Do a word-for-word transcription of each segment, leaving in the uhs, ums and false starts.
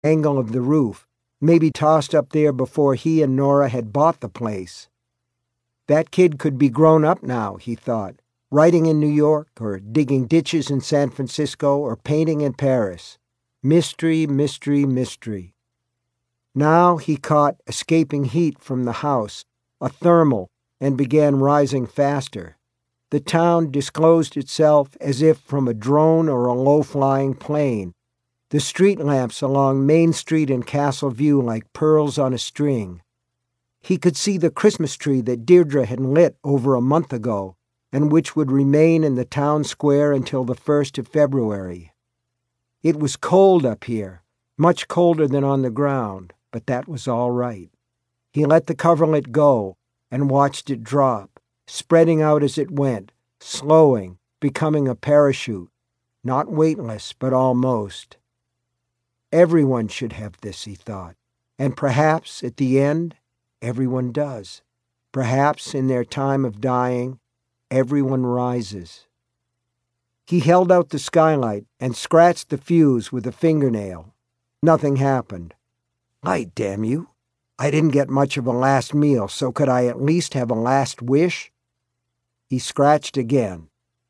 angle of the roof, maybe tossed up there before he and Nora had bought the place. That kid could be grown up now, he thought, writing in New York, or digging ditches in San Francisco, or painting in Paris. Mystery, mystery, mystery. Now he caught escaping heat from the house, a thermal, and began rising faster. The town disclosed itself as if from a drone or a low-flying plane. The street lamps along Main Street and Castle View like pearls on a string. He could see the Christmas tree that Deirdre had lit over a month ago, and which would remain in the town square until the first of February. It was cold up here, much colder than on the ground, but that was all right. He let the coverlet go and watched it drop, spreading out as it went, slowing, becoming a parachute, not weightless, but almost. Everyone should have this, he thought, and perhaps at the end, everyone does. Perhaps in their time of dying, everyone rises. He held out the skylight and scratched the fuse with a fingernail. Nothing happened. Light, damn you. I didn't get much of a last meal, so could I at least have a last wish? He scratched again.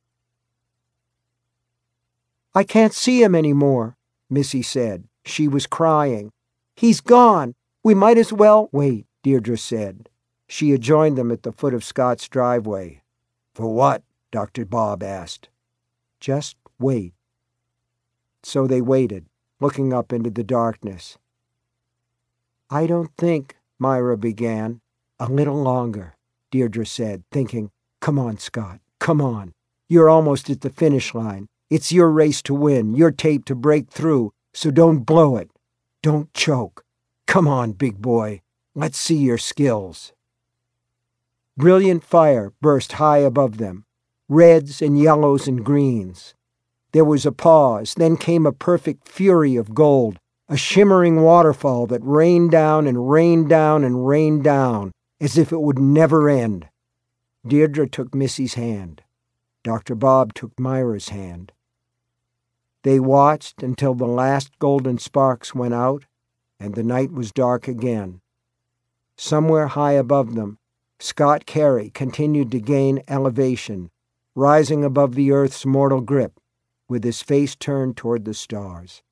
I can't see him anymore, Missy said. She was crying. He's gone. We might as well wait, Deirdre said. She had joined them at the foot of Scott's driveway. For what? Doctor Bob asked. Just wait. So they waited, looking up into the darkness. I don't think, Myra began. A little longer, Deirdre said, thinking, come on, Scott, come on. You're almost at the finish line. It's your race to win, your tape to break through, so don't blow it. Don't choke. Come on, big boy. Let's see your skills. Brilliant fire burst high above them, reds and yellows and greens. There was a pause, then came a perfect fury of gold, a shimmering waterfall that rained down and rained down and rained down, as if it would never end. Deirdre took Missy's hand. Doctor Bob took Myra's hand. They watched until the last golden sparks went out, and the night was dark again. Somewhere high above them, Scott Carey continued to gain elevation, rising above the earth's mortal grip, with his face turned toward the stars.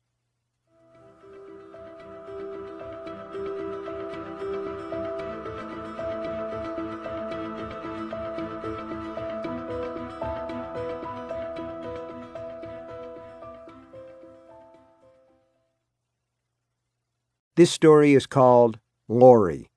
This story is called Laurie.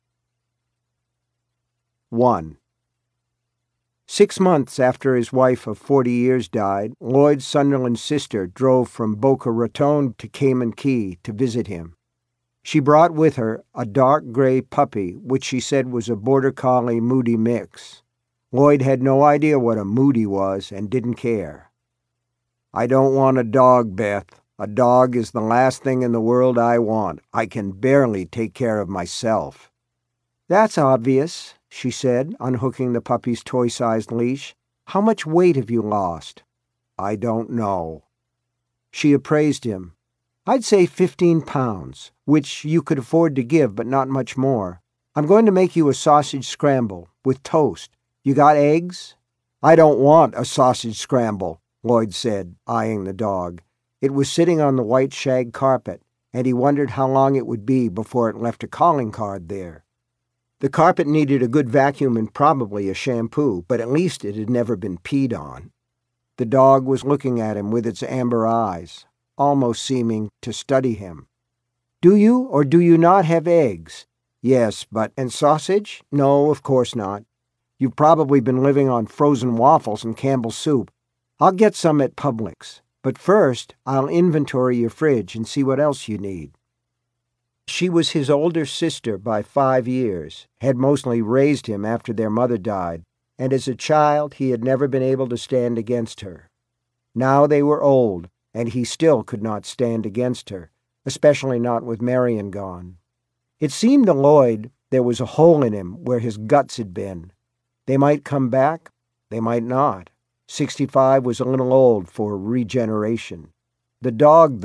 one. Six months after his wife of forty years died, Lloyd Sunderland's sister drove from Boca Raton to Cayman Key to visit him. She brought with her a dark gray puppy, which she said was a border collie Moody mix. Lloyd had no idea what a Moody was and didn't care. I don't want a dog, Beth. A dog is the last thing in the world I want. I can barely take care of myself. That's obvious, she said, unhooking the puppy's toy-sized leash. How much weight have you lost? I don't know. She appraised him. I'd say fifteen pounds, which you could afford to give, but not much more. I'm going to make you a sausage scramble with toast. You got eggs? I don't want a sausage scramble, Lloyd said, eyeing the dog. It was sitting on the white shag carpet, and he wondered how long it would be before it left a calling card there. The carpet needed a good vacuum and probably a shampoo, but at least it had never been peed on. The dog was looking at him with its amber eyes, almost seeming to study him. Do you or do you not have eggs? Yes, but... And sausage? No, of course not. You've probably been living on frozen waffles and Campbell's soup. I'll get some at Publix. But first, I'll inventory your fridge and see what else you need. She was his older sister by five years, had mostly raised him after their mother died, and as a child he had never been able to stand against her. Now they were old, and he still could not stand against her, especially not with Marion gone. It seemed to Lloyd there was a hole in him where his guts had been. They might come back, they might not. Sixty-five was a little old for regeneration. The dog, though,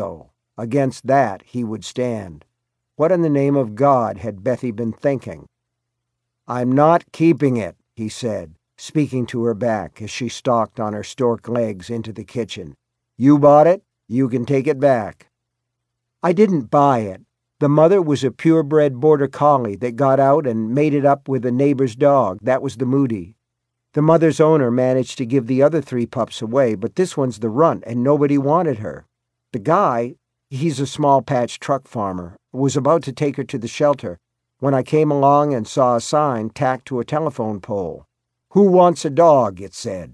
Against that he would stand. What in the name of God had Bethy been thinking? "I'm not keeping it," he said, speaking to her back as she stalked on her stork legs into the kitchen. "You bought it. You can take it back." "I didn't buy it. The mother was a purebred border collie that got out and made it up with a neighbor's dog. That was the Moody. The mother's owner managed to give the other three pups away, but this one's the runt, and nobody wanted her. The guy, he's a small patch truck farmer, was about to take her to the shelter when I came along and saw a sign tacked to a telephone pole. 'Who wants a dog?' it said.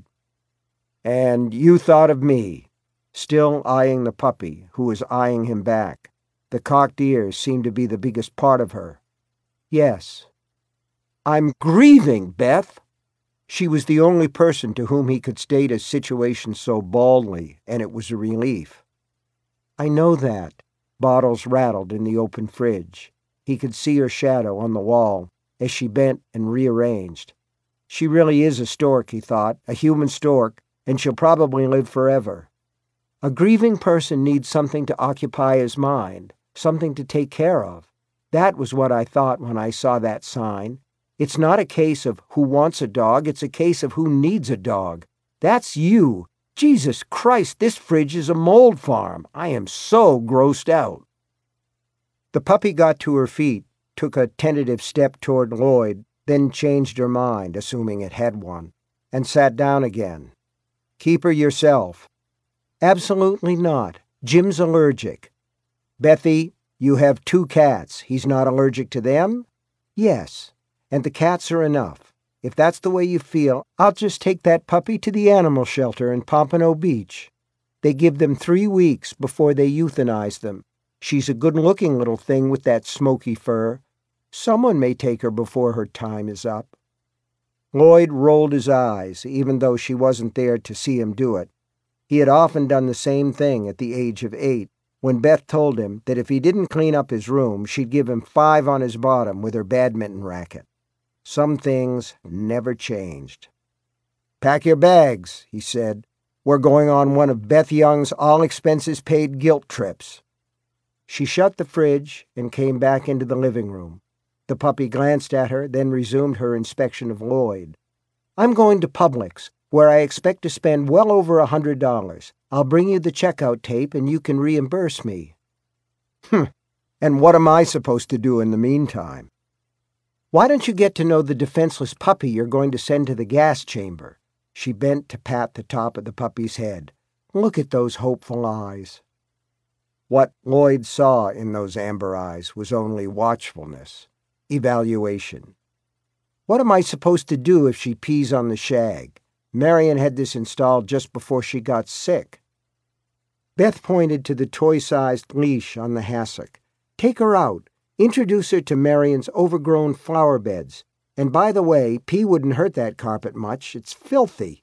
And you thought of me," still eyeing the puppy, who was eyeing him back. The cocked ears seemed to be the biggest part of her. "Yes." "I'm grieving, Beth." She was the only person to whom he could state his situation so baldly, and it was a relief. "I know that." Bottles rattled in the open fridge. He could see her shadow on the wall as she bent and rearranged. She really is a stork, he thought, a human stork, and she'll probably live forever. A grieving person needs something to occupy his mind, something to take care of. That was what I thought when I saw that sign. It's not a case of who wants a dog, it's a case of who needs a dog. That's you. Jesus Christ, this fridge is a mold farm. I am so grossed out. The puppy got to her feet, took a tentative step toward Lloyd, then changed her mind, assuming it had one, and sat down again. "Keep her yourself." "Absolutely not. Jim's allergic." "Bethy, you have two cats. He's not allergic to them?" "Yes, and the cats are enough. If that's the way you feel, I'll just take that puppy to the animal shelter in Pompano Beach. They give them three weeks before they euthanize them. She's a good-looking little thing with that smoky fur. Someone may take her before her time is up." Lloyd rolled his eyes, even though she wasn't there to see him do it. He had often done the same thing at the age of eight, when Beth told him that if he didn't clean up his room, she'd give him five on his bottom with her badminton racket. Some things never changed. "Pack your bags," he said. "We're going on one of Beth Young's all-expenses-paid guilt trips." She shut the fridge and came back into the living room. The puppy glanced at her, then resumed her inspection of Lloyd. "I'm going to Publix, where I expect to spend well over a hundred dollars. I'll bring you the checkout tape and you can reimburse me." "Hm, and what am I supposed to do in the meantime?" "Why don't you get to know the defenseless puppy you're going to send to the gas chamber?" She bent to pat the top of the puppy's head. "Look at those hopeful eyes." What Lloyd saw in those amber eyes was only watchfulness, evaluation. "What am I supposed to do if she pees on the shag? Marion had this installed just before she got sick." Beth pointed to the toy-sized leash on the hassock. "Take her out. Introduce her to Marion's overgrown flower beds. And by the way, pee wouldn't hurt that carpet much. It's filthy."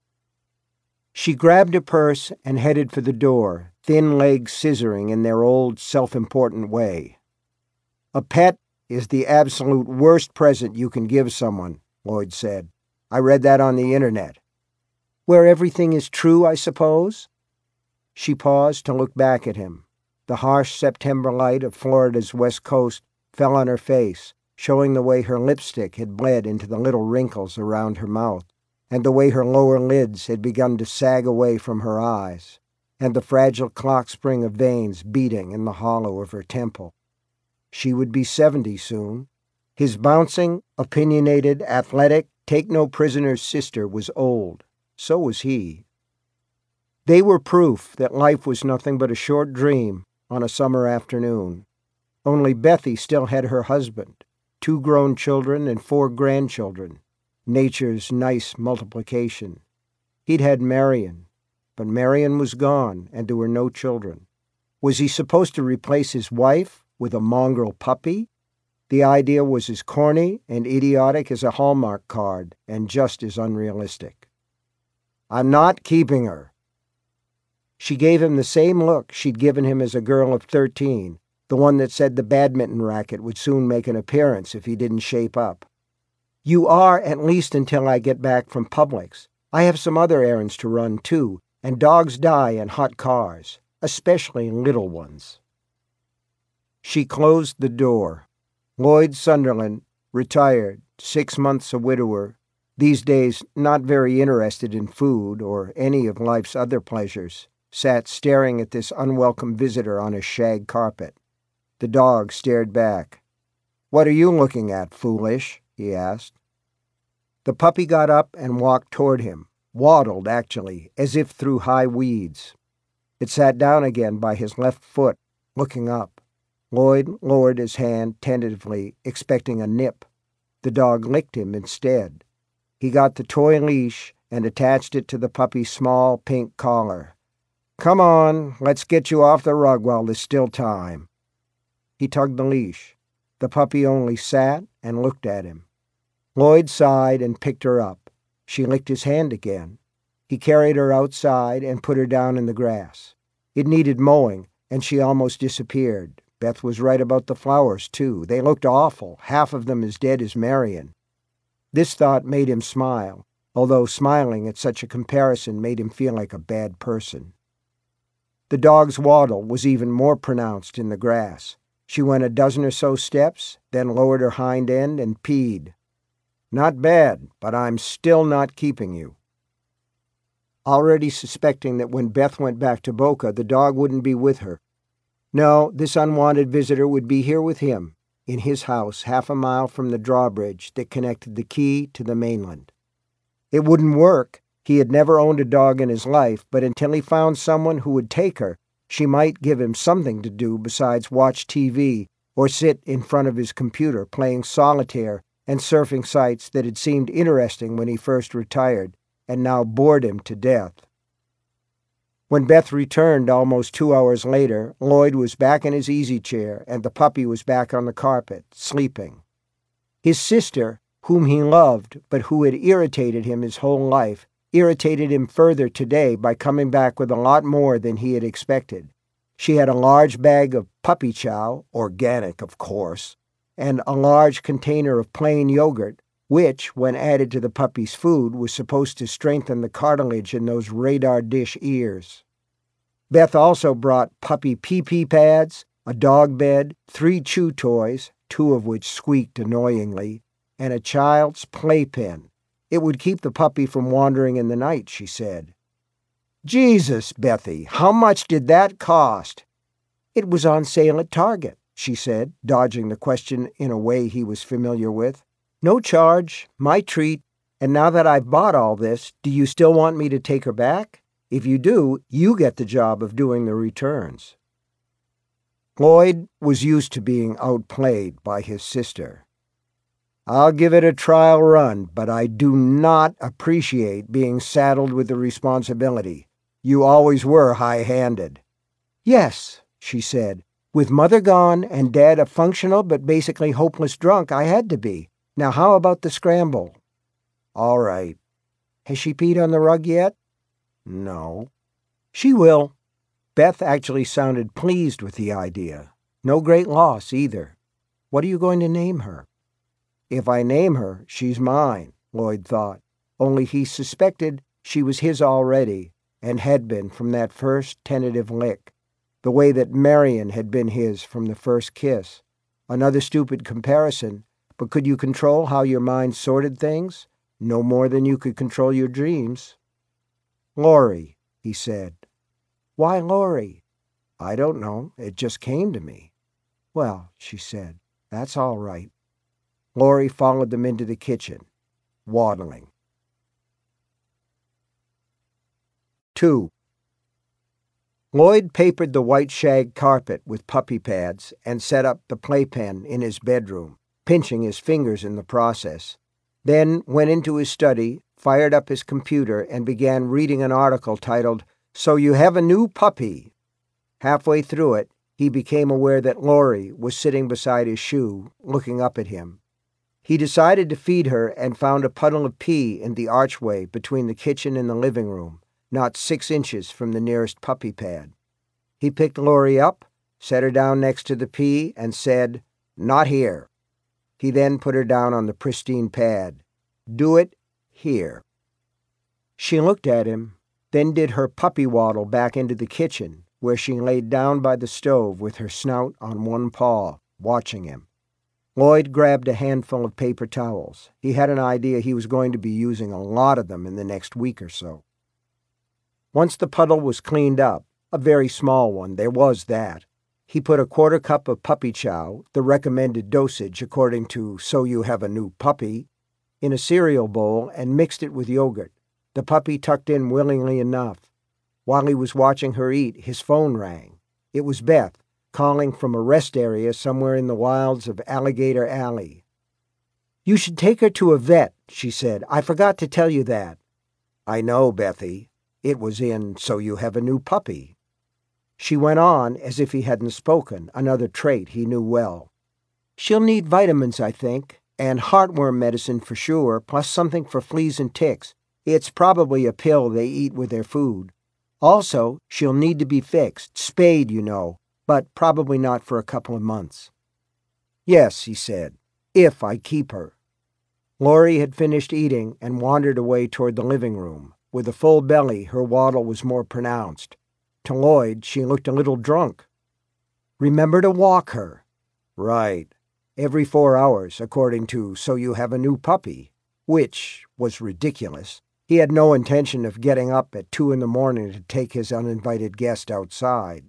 She grabbed a purse and headed for the door, thin legs scissoring in their old, self-important way. "A pet is the absolute worst present you can give someone," Lloyd said. "I read that on the internet." "Where everything is true, I suppose?" She paused to look back at him. The harsh September light of Florida's west coast fell on her face, showing the way her lipstick had bled into the little wrinkles around her mouth, and the way her lower lids had begun to sag away from her eyes, and the fragile clock spring of veins beating in the hollow of her temple. She would be seventy soon. His bouncing, opinionated, athletic, take-no-prisoners sister was old. So was he. They were proof that life was nothing but a short dream on a summer afternoon. Only Bethy still had her husband, two grown children and four grandchildren, nature's nice multiplication. He'd had Marion, but Marion was gone and there were no children. Was he supposed to replace his wife with a mongrel puppy? The idea was as corny and idiotic as a Hallmark card and just as unrealistic. "I'm not keeping her." She gave him the same look she'd given him as a girl of thirteen, the one that said the badminton racket would soon make an appearance if he didn't shape up. "You are, at least until I get back from Publix. I have some other errands to run, too, and dogs die in hot cars. especially little ones. She closed the door. Lloyd Sunderland, retired, six months a widower, these days not very interested in food or any of life's other pleasures, sat staring at this unwelcome visitor on a shag carpet. The dog stared back. "What are you looking at, foolish?" he asked. The puppy got up and walked toward him, waddled actually, as if through high weeds. It sat down again by his left foot, looking up. Lloyd lowered his hand tentatively, expecting a nip. The dog licked him instead. He got the toy leash and attached it to the puppy's small pink collar. "Come on, let's get you off the rug while there's still time." He tugged the leash. The puppy only sat and looked at him. Lloyd sighed and picked her up. She licked his hand again. He carried her outside and put her down in the grass. It needed mowing, and she almost disappeared. Beth was right about the flowers, too. They looked awful, half of them as dead as Marion. This thought made him smile, although smiling at such a comparison made him feel like a bad person. The dog's waddle was even more pronounced in the grass. She went a dozen or so steps, then lowered her hind end and peed. "Not bad, but I'm still not keeping you." Already suspecting that when Beth went back to Boca, the dog wouldn't be with her. No, this unwanted visitor would be here with him, in his house half a mile from the drawbridge that connected the quay to the mainland. It wouldn't work. He had never owned a dog in his life, but until he found someone who would take her, she might give him something to do besides watch T V or sit in front of his computer playing solitaire and surfing sites that had seemed interesting when he first retired and now bored him to death. When Beth returned almost two hours later, Lloyd was back in his easy chair and the puppy was back on the carpet, sleeping. His sister, whom he loved but who had irritated him his whole life, irritated him further today by coming back with a lot more than he had expected. She had a large bag of puppy chow, organic of course, and a large container of plain yogurt, which, when added to the puppy's food, was supposed to strengthen the cartilage in those radar dish ears. Beth also brought puppy pee-pee pads, a dog bed, three chew toys, two of which squeaked annoyingly, and a child's playpen. It would keep the puppy from wandering in the night, she said. "Jesus, Bethy, how much did that cost?" "It was on sale at Target," she said, dodging the question in a way he was familiar with. "No charge, my treat, and now that I've bought all this, do you still want me to take her back? If you do, you get the job of doing the returns." Lloyd was used to being outplayed by his sister. "I'll give it a trial run, but I do not appreciate being saddled with the responsibility. You always were high-handed." "Yes," she said. "With Mother gone and Dad a functional but basically hopeless drunk, I had to be. Now how about the scramble?" "All right." "Has she peed on the rug yet?" "No." "She will." Beth actually sounded pleased with the idea. No great loss, either. "What are you going to name her?" "If I name her, she's mine," Lloyd thought, only he suspected she was his already, and had been from that first tentative lick, the way that Marion had been his from the first kiss. Another stupid comparison, but could you control how your mind sorted things? No more than you could control your dreams. "Laurie," he said. "Why Laurie?" "I don't know. It just came to me." "Well," she said, "that's all right." Laurie followed them into the kitchen, waddling. Two. Lloyd papered the white shag carpet with puppy pads and set up the playpen in his bedroom, pinching his fingers in the process. Then went into his study, fired up his computer, and began reading an article titled, "So You Have a New Puppy." Halfway through it, he became aware that Laurie was sitting beside his shoe, looking up at him. He decided to feed her and found a puddle of pee in the archway between the kitchen and the living room, not six inches from the nearest puppy pad. He picked Laurie up, set her down next to the pee, and said, "Not here." He then put her down on the pristine pad. "Do it here." She looked at him, then did her puppy waddle back into the kitchen, where she laid down by the stove with her snout on one paw, watching him. Lloyd grabbed a handful of paper towels. He had an idea he was going to be using a lot of them in the next week or so. Once the puddle was cleaned up, a very small one, there was that, he put a quarter cup of puppy chow, the recommended dosage according to So You Have a New Puppy, in a cereal bowl and mixed it with yogurt. The puppy tucked in willingly enough. While he was watching her eat, his phone rang. It was Beth, calling from a rest area somewhere in the wilds of Alligator Alley. "You should take her to a vet," she said. "I forgot to tell you that." "I know, Bethy. It was in So You Have a New Puppy." She went on as if he hadn't spoken, another trait he knew well. "She'll need vitamins, I think, and heartworm medicine for sure, plus something for fleas and ticks. It's probably a pill they eat with their food. Also, she'll need to be fixed, spayed, you know, but probably not for a couple of months." "Yes," he said, "if I keep her." Laurie had finished eating and wandered away toward the living room. With a full belly, her waddle was more pronounced. To Lloyd, she looked a little drunk. "Remember to walk her." "Right. Every four hours, according to So You Have a New Puppy," which was ridiculous. He had no intention of getting up at two in the morning to take his uninvited guest outside.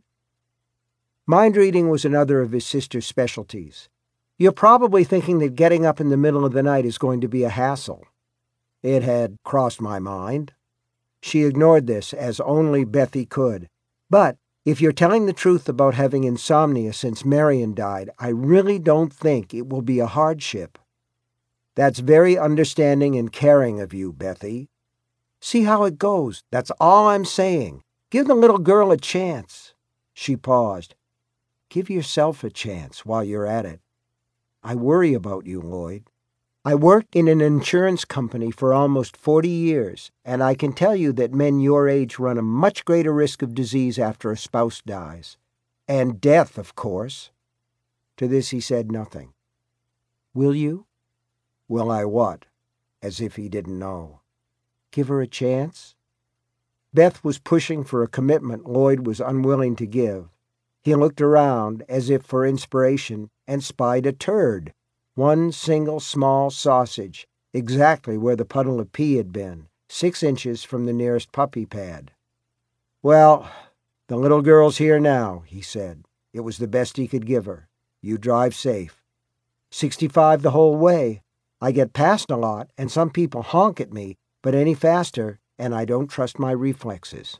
Mind reading was another of his sister's specialties. "You're probably thinking that getting up in the middle of the night is going to be a hassle." It had crossed my mind. She ignored this as only Bethy could. "But if you're telling the truth about having insomnia since Marion died, I really don't think it will be a hardship." "That's very understanding and caring of you, Bethy." "See how it goes. That's all I'm saying. Give the little girl a chance." She paused. "Give yourself a chance while you're at it. I worry about you, Lloyd. I worked in an insurance company for almost forty years, and I can tell you that men your age run a much greater risk of disease after a spouse dies. And death, of course." To this he said nothing. "Will you?" "Will I what?" As if he didn't know. "Give her a chance?" Beth was pushing for a commitment Lloyd was unwilling to give. He looked around, as if for inspiration, and spied a turd. One single small sausage, exactly where the puddle of pee had been, six inches from the nearest puppy pad. "Well, the little girl's here now," he said. It was the best he could give her. "You drive safe." Sixty-five the whole way. I get past a lot, and some people honk at me, but any faster, and I don't trust my reflexes.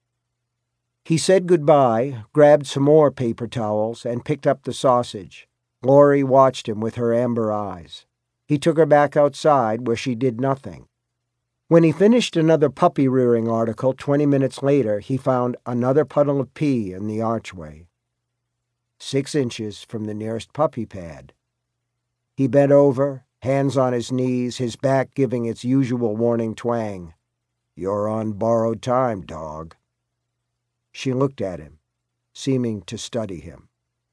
He said goodbye, grabbed some more paper towels, and picked up the sausage. Laurie watched him with her amber eyes. He took her back outside, where she did nothing. When he finished another puppy-rearing article twenty minutes later, he found another puddle of pee in the archway. Six inches from the nearest puppy pad. He bent over, hands on his knees, his back giving its usual warning twang. "You're on borrowed time, dog." She looked at him, seeming to study him.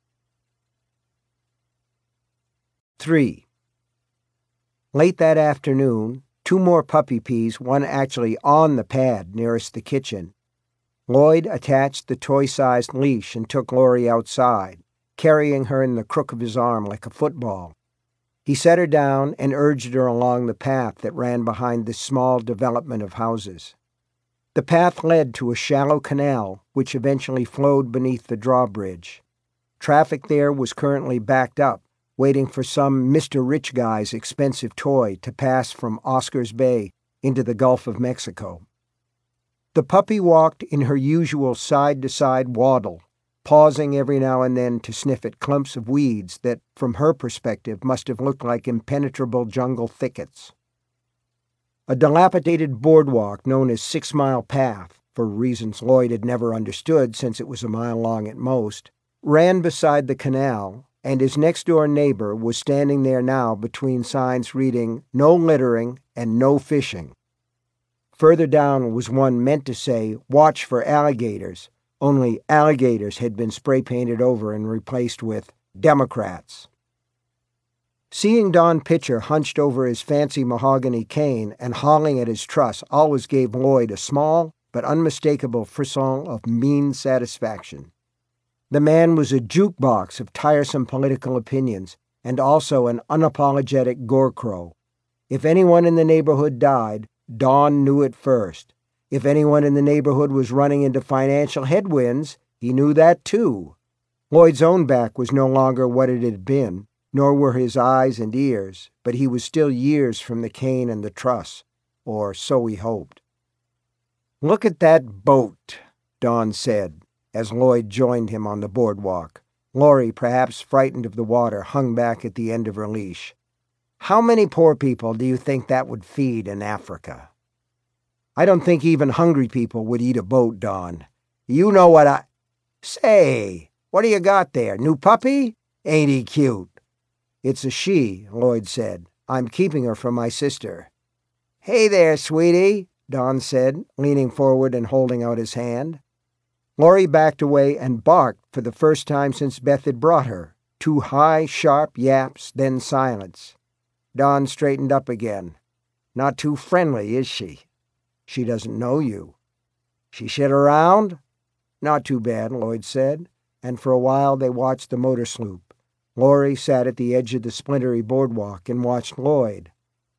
Three. Late that afternoon, two more puppy pees, one actually on the pad nearest the kitchen. Lloyd attached the toy-sized leash and took Laurie outside, carrying her in the crook of his arm like a football. He set her down and urged her along the path that ran behind this small development of houses. The path led to a shallow canal, which eventually flowed beneath the drawbridge. Traffic there was currently backed up, waiting for some Mister Rich Guy's expensive toy to pass from Oscar's Bay into the Gulf of Mexico. The puppy walked in her usual side-to-side waddle, pausing every now and then to sniff at clumps of weeds that, from her perspective, must have looked like impenetrable jungle thickets. A dilapidated boardwalk known as Six Mile Path, for reasons Lloyd had never understood since it was a mile long at most, ran beside the canal, and his next-door neighbor was standing there now between signs reading "No littering" and "No fishing." Further down was one meant to say "Watch for alligators," only alligators had been spray-painted over and replaced with "Democrats." Seeing Don Pitcher hunched over his fancy mahogany cane and hauling at his truss always gave Lloyd a small but unmistakable frisson of mean satisfaction. The man was a jukebox of tiresome political opinions, and also an unapologetic gore-crow. If anyone in the neighborhood died, Don knew it first. If anyone in the neighborhood was running into financial headwinds, he knew that too. Lloyd's own back was no longer what it had been, nor were his eyes and ears, but he was still years from the cane and the truss, or so he hoped. "Look at that boat," Don said, as Lloyd joined him on the boardwalk. Laurie, perhaps frightened of the water, hung back at the end of her leash. "How many poor people do you think that would feed in Africa?" "I don't think even hungry people would eat a boat, Don. You know what I... Say, what do you got there? New puppy? Ain't he cute?" "It's a she," Lloyd said. "I'm keeping her from my sister." "Hey there, sweetie," Don said, leaning forward and holding out his hand. Laurie backed away and barked for the first time since Beth had brought her. Two high, sharp yaps, then silence. Don straightened up again. "Not too friendly, is she?" "She doesn't know you." "She shit around?" "Not too bad," Lloyd said, and for a while they watched the motor sloop. Laurie sat at the edge of the splintery boardwalk and watched Lloyd.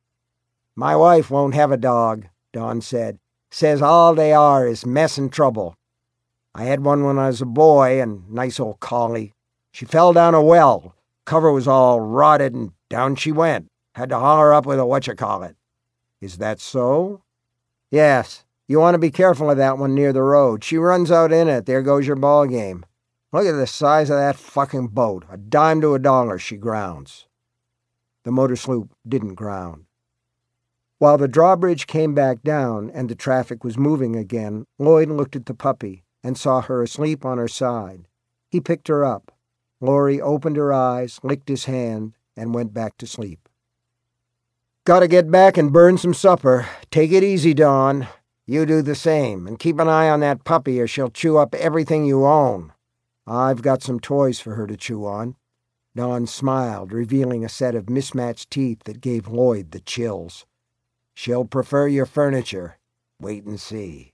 "My wife won't have a dog," Don said. "Says all they are is mess and trouble. I had one when I was a boy, and nice old collie. She fell down a well. Cover was all rotted, and down she went. Had to haul her up with a whatcha-call-it." "Is that so?" "Yes. You want to be careful of that one near the road. She runs out in it, there goes your ball game. Look at the size of that fucking boat. A dime to a dollar she grounds." The motor sloop didn't ground. While the drawbridge came back down and the traffic was moving again, Lloyd looked at the puppy and saw her asleep on her side. He picked her up. Laurie opened her eyes, licked his hand, and went back to sleep. "Gotta get back and burn some supper. Take it easy, Dawn. You do the same, and keep an eye on that puppy or she'll chew up everything you own." "I've got some toys for her to chew on." Dawn smiled, revealing a set of mismatched teeth that gave Lloyd the chills. "She'll prefer your furniture. Wait and see."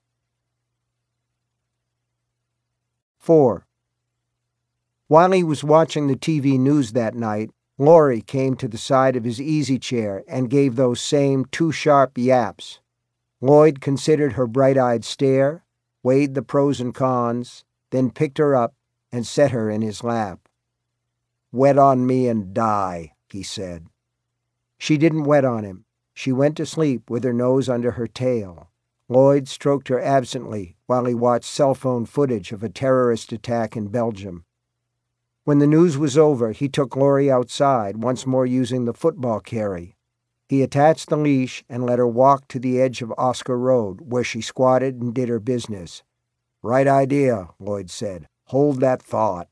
Four. While he was watching the T V news that night, Laurie came to the side of his easy chair and gave those same two sharp yaps. Lloyd considered her bright-eyed stare, weighed the pros and cons, then picked her up and set her in his lap. "Wet on me and die," he said. She didn't wet on him. She went to sleep with her nose under her tail. Lloyd stroked her absently while he watched cell phone footage of a terrorist attack in Belgium. When the news was over, he took Laurie outside, once more using the football carry. He attached the leash and let her walk to the edge of Oscar Road, where she squatted and did her business. "Right idea," Lloyd said. "Hold that thought."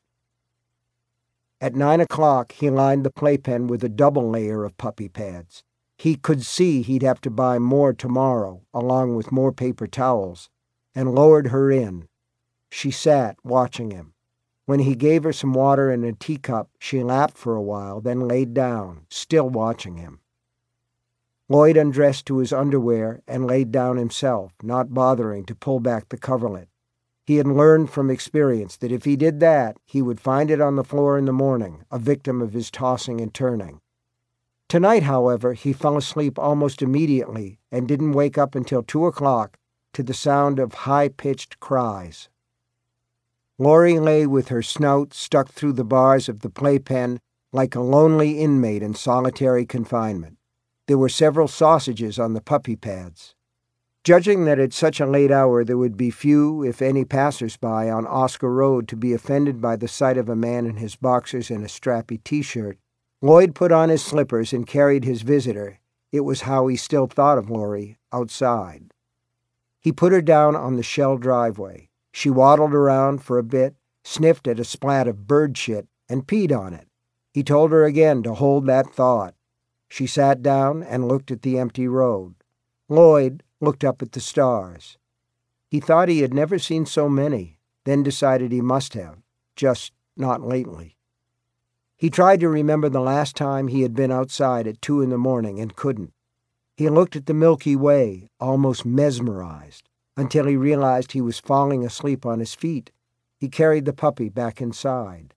At nine o'clock, he lined the playpen with a double layer of puppy pads. He could see he'd have to buy more tomorrow, along with more paper towels, and lowered her in. She sat, watching him. When he gave her some water in a teacup, she lapped for a while, then laid down, still watching him. Lloyd undressed to his underwear and laid down himself, not bothering to pull back the coverlet. He had learned from experience that if he did that, he would find it on the floor in the morning, a victim of his tossing and turning. Tonight, however, he fell asleep almost immediately and didn't wake up until two o'clock to the sound of high-pitched cries. Laurie lay with her snout stuck through the bars of the playpen like a lonely inmate in solitary confinement. There were several sausages on the puppy pads. Judging that at such a late hour there would be few, if any, passers-by on Oscar Road to be offended by the sight of a man in his boxers and a strappy T-shirt, Lloyd put on his slippers and carried his visitor, it was how he still thought of Laurie, outside. He put her down on the shell driveway. She waddled around for a bit, sniffed at a splat of bird shit, and peed on it. He told her again to hold that thought. She sat down and looked at the empty road. Lloyd looked up at the stars. He thought he had never seen so many, then decided he must have, just not lately. He tried to remember the last time he had been outside at two in the morning and couldn't. He looked at the Milky Way, almost mesmerized. until he realized he was falling asleep on his feet. He carried the puppy back inside.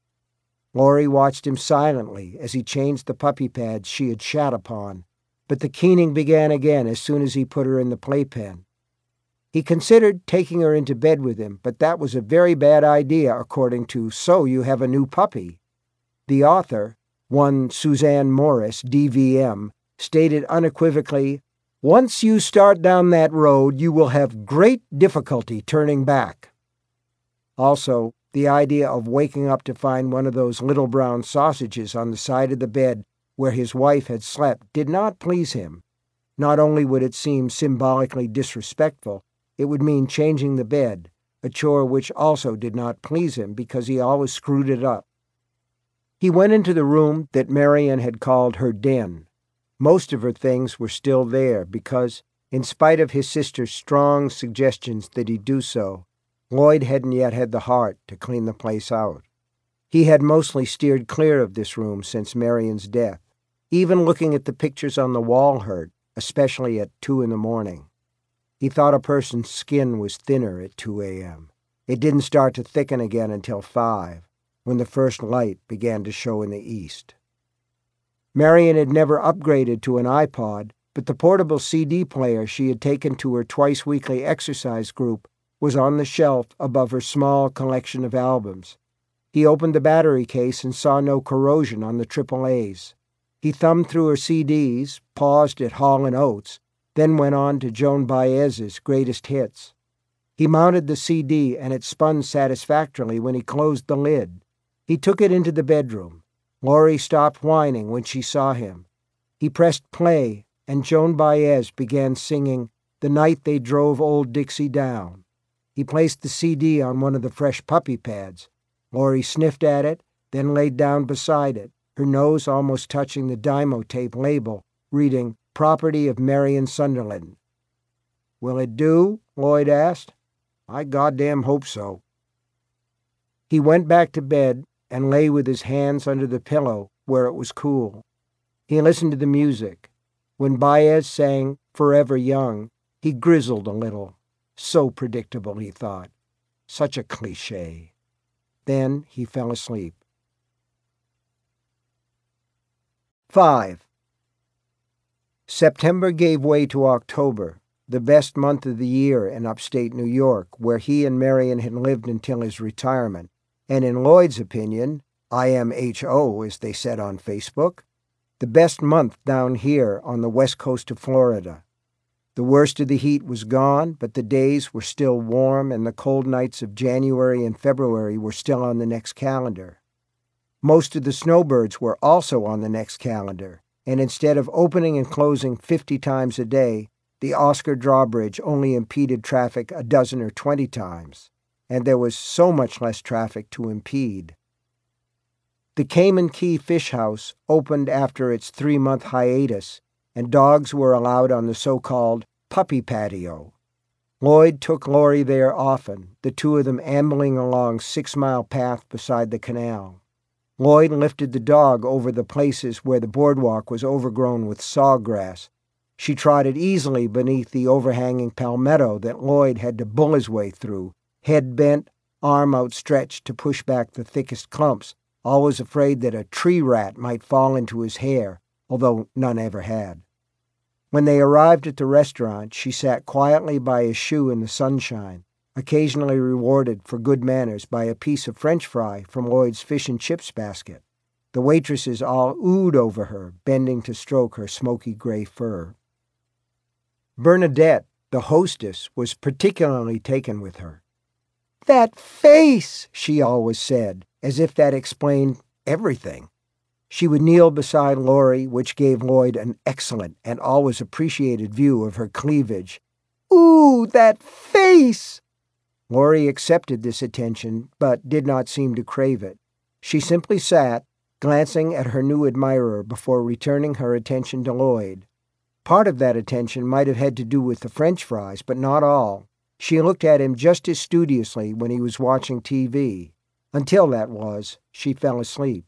Laurie watched him silently as he changed the puppy pads she had shat upon, but the keening began again as soon as he put her in the playpen. He considered taking her into bed with him, but that was a very bad idea, according to So You Have a New Puppy. The author, one Suzanne Morris, D V M, stated unequivocally, "Once you start down that road, you will have great difficulty turning back." Also, the idea of waking up to find one of those little brown sausages on the side of the bed where his wife had slept did not please him. Not only would it seem symbolically disrespectful, it would mean changing the bed, a chore which also did not please him because he always screwed it up. He went into the room that Marian had called her den. Most of her things were still there because, in spite of his sister's strong suggestions that he do so, Lloyd hadn't yet had the heart to clean the place out. He had mostly steered clear of this room since Marian's death. Even looking at the pictures on the wall hurt, especially at two in the morning. He thought a person's skin was thinner at two a.m. It didn't start to thicken again until five, when the first light began to show in the east. Marian had never upgraded to an iPod, but the portable C D player she had taken to her twice-weekly exercise group was on the shelf above her small collection of albums. He opened the battery case and saw no corrosion on the triple A's. He thumbed through her C Ds, paused at Hall and Oates, then went on to Joan Baez's greatest hits. He mounted the C D and it spun satisfactorily when he closed the lid. He took it into the bedroom. Laurie stopped whining when she saw him. He pressed play and Joan Baez began singing "The Night They Drove Old Dixie Down." He placed the C D on one of the fresh puppy pads. Laurie sniffed at it, then laid down beside it, her nose almost touching the Dymo tape label, reading "Property of Marian Sunderland." "Will it do?" Lloyd asked. "I goddamn hope so." He went back to bed and lay with his hands under the pillow where it was cool. He listened to the music. When Baez sang "Forever Young," he grizzled a little. So predictable, he thought. Such a cliché. Then he fell asleep. Five. September gave way to October, the best month of the year in upstate New York, where he and Marian had lived until his retirement, and in Lloyd's opinion, I M H O, as they said on Facebook, the best month down here on the west coast of Florida. The worst of the heat was gone, but the days were still warm, and the cold nights of January and February were still on the next calendar. Most of the snowbirds were also on the next calendar, and instead of opening and closing fifty times a day, the Oscar drawbridge only impeded traffic a dozen or twenty times, and there was so much less traffic to impede. The Cayman Key Fish House opened after its three-month hiatus, and dogs were allowed on the so-called puppy patio. Lloyd took Laurie there often, the two of them ambling along Six-Mile Path beside the canal. Lloyd lifted the dog over the places where the boardwalk was overgrown with sawgrass. She trotted easily beneath the overhanging palmetto that Lloyd had to bull his way through, head bent, arm outstretched to push back the thickest clumps, always afraid that a tree rat might fall into his hair, although none ever had. When they arrived at the restaurant, she sat quietly by his shoe in the sunshine, occasionally rewarded for good manners by a piece of French fry from Lloyd's fish and chips basket. The waitresses all oohed over her, bending to stroke her smoky gray fur. Bernadette, the hostess, was particularly taken with her. "That face," she always said, as if that explained everything. She would kneel beside Laurie, which gave Lloyd an excellent and always appreciated view of her cleavage. "Ooh, that face!" Laurie accepted this attention, but did not seem to crave it. She simply sat, glancing at her new admirer before returning her attention to Lloyd. Part of that attention might have had to do with the French fries, but not all. She looked at him just as studiously when he was watching T V. Until, that was, she fell asleep.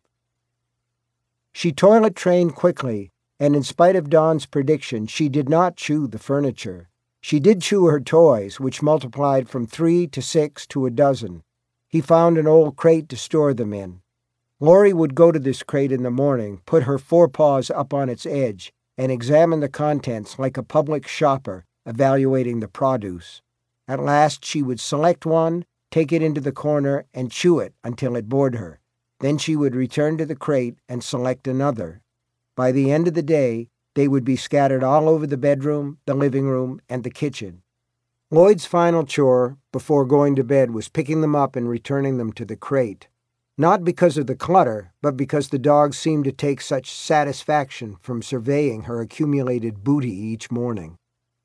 She toilet-trained quickly, and in spite of Don's prediction, she did not chew the furniture. She did chew her toys, which multiplied from three to six to a dozen. He found an old crate to store them in. Laurie would go to this crate in the morning, put her forepaws up on its edge, and examine the contents like a public shopper evaluating the produce. At last she would select one, take it into the corner, and chew it until it bored her. Then she would return to the crate and select another. By the end of the day, they would be scattered all over the bedroom, the living room, and the kitchen. Lloyd's final chore before going to bed was picking them up and returning them to the crate. Not because of the clutter, but because the dog seemed to take such satisfaction from surveying her accumulated booty each morning.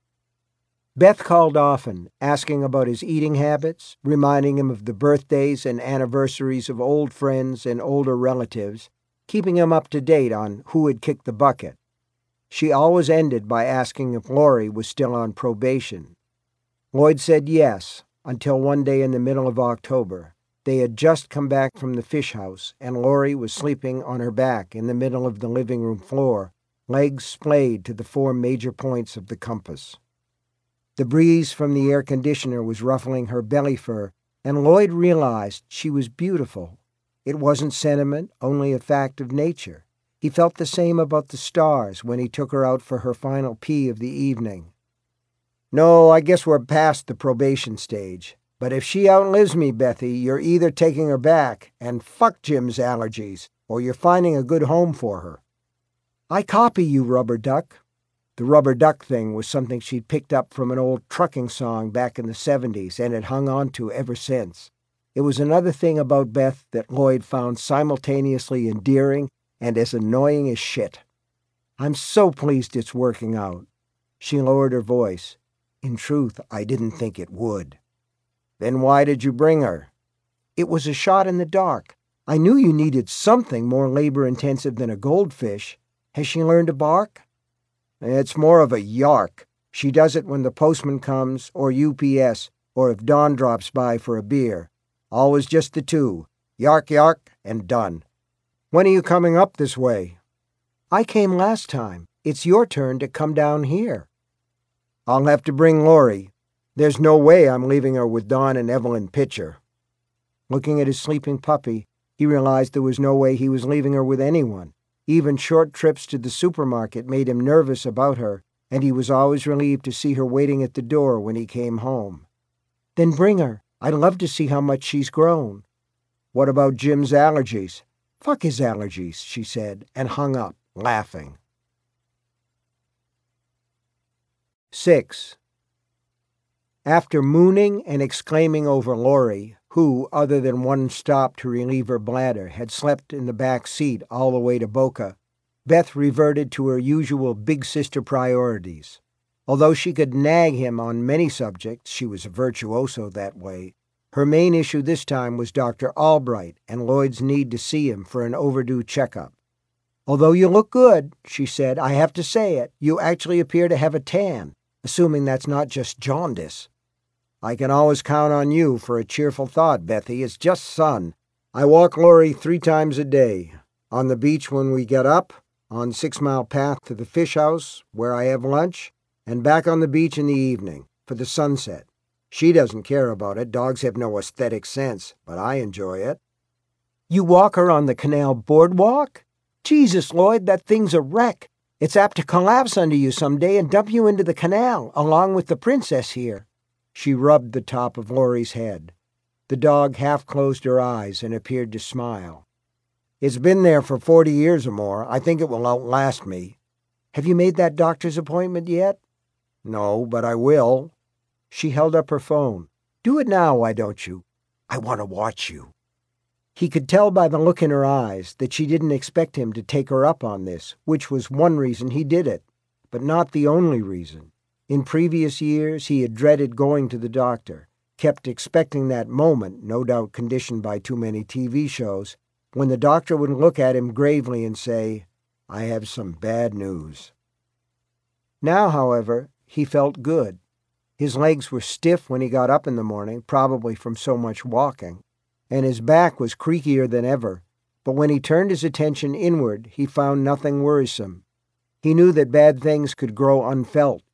Beth called often, asking about his eating habits, reminding him of the birthdays and anniversaries of old friends and older relatives, keeping him up to date on who had kicked the bucket. She always ended by asking if Laurie was still on probation. Lloyd said yes, until one day in the middle of October. They had just come back from the fish house, and Laurie was sleeping on her back in the middle of the living room floor, legs splayed to the four major points of the compass. The breeze from the air conditioner was ruffling her belly fur, and Lloyd realized she was beautiful. It wasn't sentiment, only a fact of nature. He felt the same about the stars when he took her out for her final pee of the evening. No, I guess we're past the probation stage. But if she outlives me, Bethy, you're either taking her back, and fuck Jim's allergies, or you're finding a good home for her. I copy you, Rubber Duck. The rubber duck thing was something she'd picked up from an old trucking song back in the seventies and had hung on to ever since. It was another thing about Beth that Lloyd found simultaneously endearing and as annoying as shit. I'm so pleased it's working out. She lowered her voice. In truth, I didn't think it would. Then why did you bring her? It was a shot in the dark. I knew you needed something more labor-intensive than a goldfish. Has she learned to bark? It's more of a yark. She does it when the postman comes, or U P S, or if Dawn drops by for a beer. Always just the two. Yark, yark, and done. When are you coming up this way? I came last time. It's your turn to come down here. I'll have to bring Laurie. There's no way I'm leaving her with Dawn and Evelyn Pitcher. Looking at his sleeping puppy, he realized there was no way he was leaving her with anyone. Even short trips to the supermarket made him nervous about her, and he was always relieved to see her waiting at the door when he came home. Then bring her. I'd love to see how much she's grown. What about Jim's allergies? Fuck his allergies, she said, and hung up, laughing. Six. After mooning and exclaiming over Laurie, who, other than one stop to relieve her bladder, had slept in the back seat all the way to Boca, Beth reverted to her usual big sister priorities. Although she could nag him on many subjects, she was a virtuoso that way, her main issue this time was Doctor Albright and Lloyd's need to see him for an overdue checkup. Although you look good, she said, I have to say it, you actually appear to have a tan, assuming that's not just jaundice. I can always count on you for a cheerful thought, Bethy. It's just sun. I walk Laurie three times a day. On the beach when we get up, on Six Mile Path to the fish house, where I have lunch, and back on the beach in the evening, for the sunset. She doesn't care about it. Dogs have no aesthetic sense, but I enjoy it. You walk her on the canal boardwalk? Jesus, Lloyd, that thing's a wreck. It's apt to collapse under you someday and dump you into the canal, along with the princess here. She rubbed the top of Laurie's head. The dog half closed her eyes and appeared to smile. It's been there for forty years or more. I think it will outlast me. Have you made that doctor's appointment yet? No, but I will. She held up her phone. Do it now, why don't you? I want to watch you. He could tell by the look in her eyes that she didn't expect him to take her up on this, which was one reason he did it, but not the only reason. In previous years, he had dreaded going to the doctor, kept expecting that moment, no doubt conditioned by too many T V shows, when the doctor would look at him gravely and say, I have some bad news. Now, however, he felt good. His legs were stiff when he got up in the morning, probably from so much walking, and his back was creakier than ever, but when he turned his attention inward, he found nothing worrisome. He knew that bad things could grow unfelt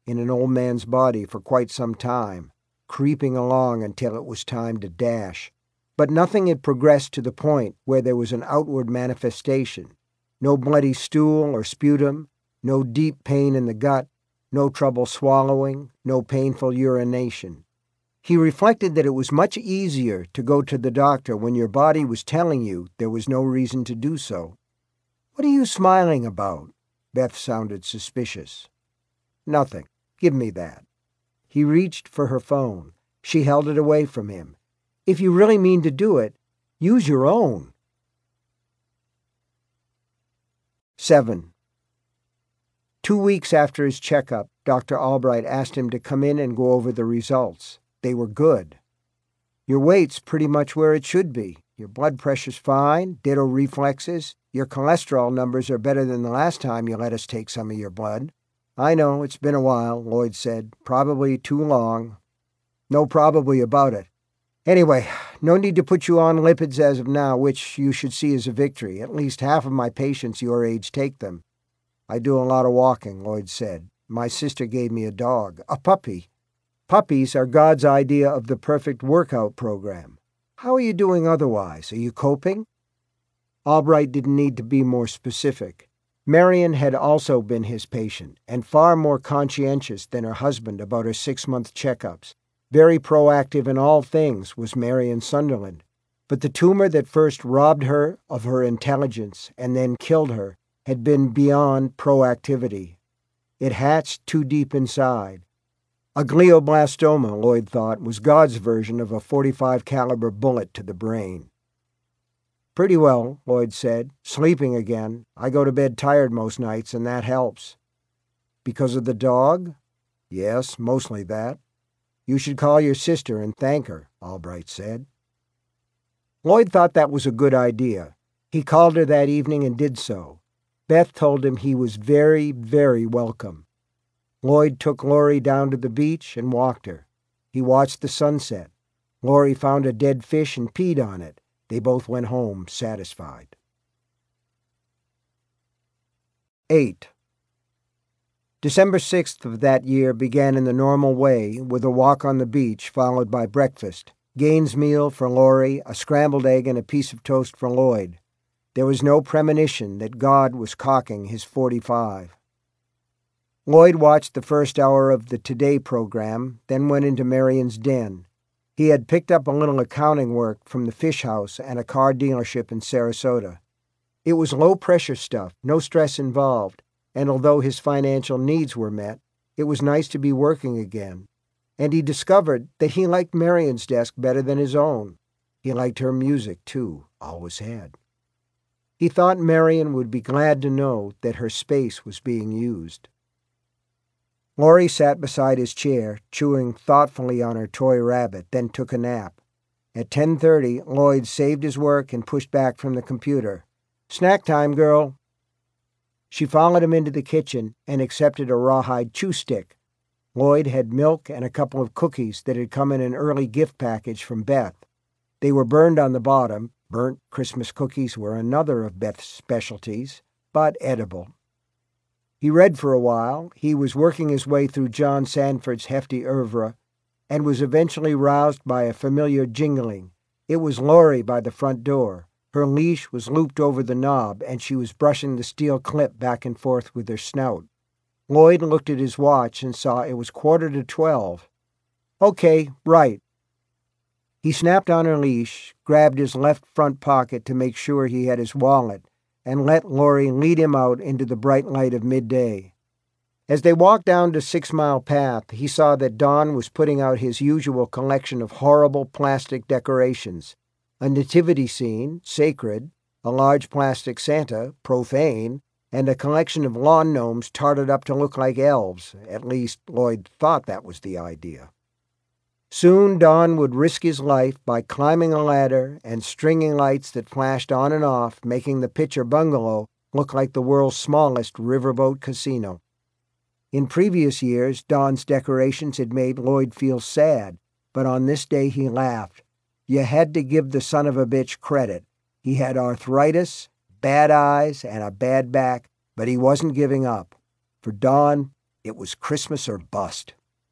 in an old man's body for quite some time, creeping along until it was time to dash. But nothing had progressed to the point where there was an outward manifestation. No bloody stool or sputum, no deep pain in the gut, no trouble swallowing, no painful urination. He reflected that it was much easier to go to the doctor when your body was telling you there was no reason to do so. "What are you smiling about?" Beth sounded suspicious. "Nothing. Give me that." He reached for her phone. She held it away from him. "If you really mean to do it, use your own." Seven. Two weeks after his checkup, Doctor Albright asked him to come in and go over the results. They were good. "Your weight's pretty much where it should be. Your blood pressure's fine, ditto reflexes. Your cholesterol numbers are better than the last time you let us take some of your blood." "I know, it's been a while," Lloyd said. "Probably too long." "No probably about it. Anyway, no need to put you on lipids as of now, which you should see as a victory. At least half of my patients your age take them." "I do a lot of walking," Lloyd said. "My sister gave me a dog, a puppy. Puppies are God's idea of the perfect workout program. How are you doing otherwise? Are you coping?" Albright didn't need to be more specific. Marion had also been his patient, and far more conscientious than her husband about her six-month checkups. Very proactive in all things was Marion Sunderland. But the tumor that first robbed her of her intelligence and then killed her had been beyond proactivity. It hatched too deep inside. A glioblastoma, Lloyd thought, was God's version of a forty-five caliber bullet to the brain. "Pretty well," Lloyd said. "Sleeping again. I go to bed tired most nights, and that helps." "Because of the dog?" "Yes, mostly that." "You should call your sister and thank her," Albright said. Lloyd thought that was a good idea. He called her that evening and did so. Beth told him he was very, very welcome. Lloyd took Laurie down to the beach and walked her. He watched the sunset. Laurie found a dead fish and peed on it. They both went home satisfied. Eight. December sixth of that year began in the normal way, with a walk on the beach followed by breakfast. Gaines' meal for Laurie, a scrambled egg and a piece of toast for Lloyd. There was no premonition that God was cocking his forty-five. Lloyd watched the first hour of the Today program, then went into Marion's den. He had picked up a little accounting work from the fish house and a car dealership in Sarasota. It was low-pressure stuff, no stress involved, and although his financial needs were met, it was nice to be working again. And he discovered that he liked Marion's desk better than his own. He liked her music, too, always had. He thought Marion would be glad to know that her space was being used. Laurie sat beside his chair, chewing thoughtfully on her toy rabbit, then took a nap. At ten thirty, Lloyd saved his work and pushed back from the computer. "Snack time, girl." She followed him into the kitchen and accepted a rawhide chew stick. Lloyd had milk and a couple of cookies that had come in an early gift package from Beth. They were burned on the bottom. Burnt Christmas cookies were another of Beth's specialties, but edible. He read for a while. He was working his way through John Sanford's hefty oeuvre and was eventually roused by a familiar jingling. It was Laurie by the front door. Her leash was looped over the knob, and she was brushing the steel clip back and forth with her snout. Lloyd looked at his watch and saw it was quarter to twelve. "Okay, right." He snapped on her leash, grabbed his left front pocket to make sure he had his wallet, and let Laurie lead him out into the bright light of midday. As they walked down to Six Mile Path, he saw that Don was putting out his usual collection of horrible plastic decorations. A nativity scene, sacred, a large plastic Santa, profane, and a collection of lawn gnomes tarted up to look like elves. At least, Lloyd thought that was the idea. Soon Don would risk his life by climbing a ladder and stringing lights that flashed on and off, making the Pitcher Bungalow look like the world's smallest riverboat casino. In previous years, Don's decorations had made Lloyd feel sad, but on this day he laughed. You had to give the son of a bitch credit. He had arthritis, bad eyes, and a bad back, but he wasn't giving up. For Don, It was Christmas or bust.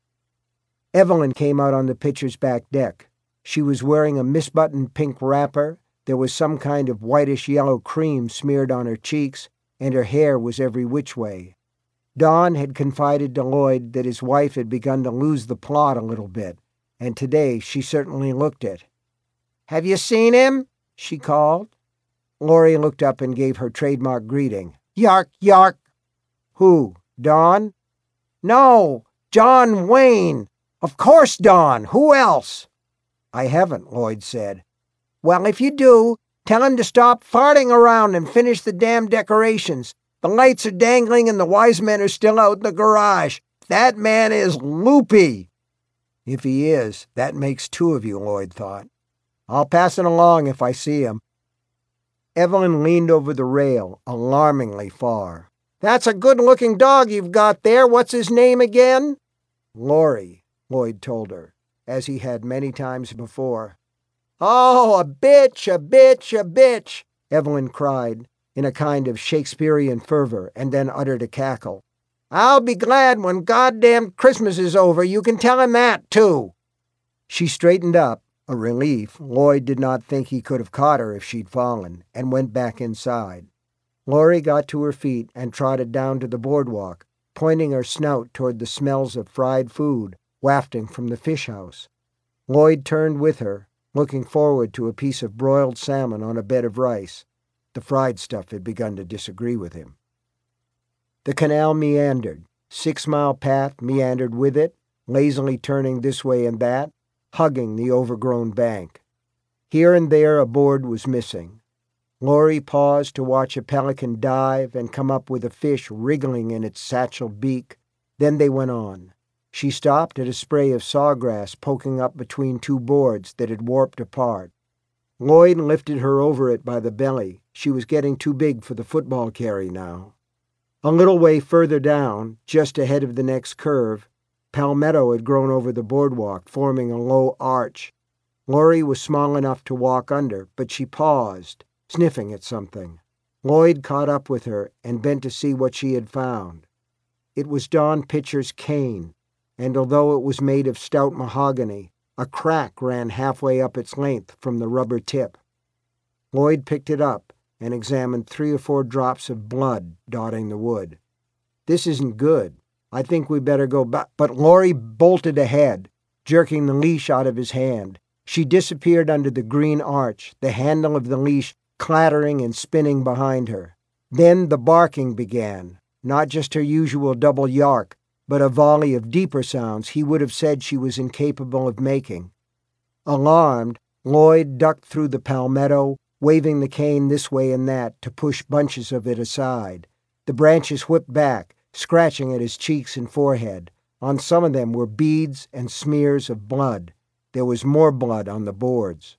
Evelyn came out on the pitcher's back deck. She was wearing a misbuttoned pink wrapper. There was some kind of whitish-yellow cream smeared on her cheeks, and her hair was every which way. Don had confided to Lloyd that his wife had begun to lose the plot a little bit, and today she certainly looked it. "Have you seen him?" she called. Laurie looked up and gave her trademark greeting. "Yark, yark." "Who, Don?" "No, John Wayne. Of course Don. Who else?" "I haven't," Lloyd said. "Well, if you do, tell him to stop farting around and finish the damn decorations. The lights are dangling and the wise men are still out in the garage. That man is loopy." If he is, that makes two of you, Lloyd thought. "I'll pass it along if I see him." Evelyn leaned over the rail, alarmingly far. "That's a good-looking dog you've got there. What's his name again?" "Laurie," Lloyd told her, as he had many times before. "Oh, a bitch, a bitch, a bitch!" Evelyn cried, in a kind of Shakespearean fervor, and then uttered a cackle. "I'll be glad when goddamn Christmas is over. You can tell him that, too." She straightened up, a relief. Lloyd did not think he could have caught her if she'd fallen, and went back inside. Laurie got to her feet and trotted down to the boardwalk, pointing her snout toward the smells of fried food wafting from the fish house. Lloyd turned with her, looking forward to a piece of broiled salmon on a bed of rice. The fried stuff had begun to disagree with him. The canal meandered. Six Mile Path meandered with it, lazily turning this way and that, hugging the overgrown bank. Here and there a board was missing. Laurie paused to watch a pelican dive and come up with a fish wriggling in its satchel beak. Then they went on. She stopped at a spray of sawgrass poking up between two boards that had warped apart. Lloyd lifted her over it by the belly. She was getting too big for the football carry now. A little way further down, just ahead of the next curve, palmetto had grown over the boardwalk, forming a low arch. Laurie was small enough to walk under, but she paused, sniffing at something. Lloyd caught up with her and bent to see what she had found. It was Don Pitcher's cane, and although it was made of stout mahogany, a crack ran halfway up its length from the rubber tip. Lloyd picked it up and examined three or four drops of blood dotting the wood. "This isn't good. I think we better go back." But Laurie bolted ahead, jerking the leash out of his hand. She disappeared under the green arch, the handle of the leash clattering and spinning behind her. Then the barking began, not just her usual double yark, but a volley of deeper sounds he would have said she was incapable of making. Alarmed, Lloyd ducked through the palmetto, waving the cane this way and that to push bunches of it aside. The branches whipped back, scratching at his cheeks and forehead. On some of them were beads and smears of blood. There was more blood on the boards.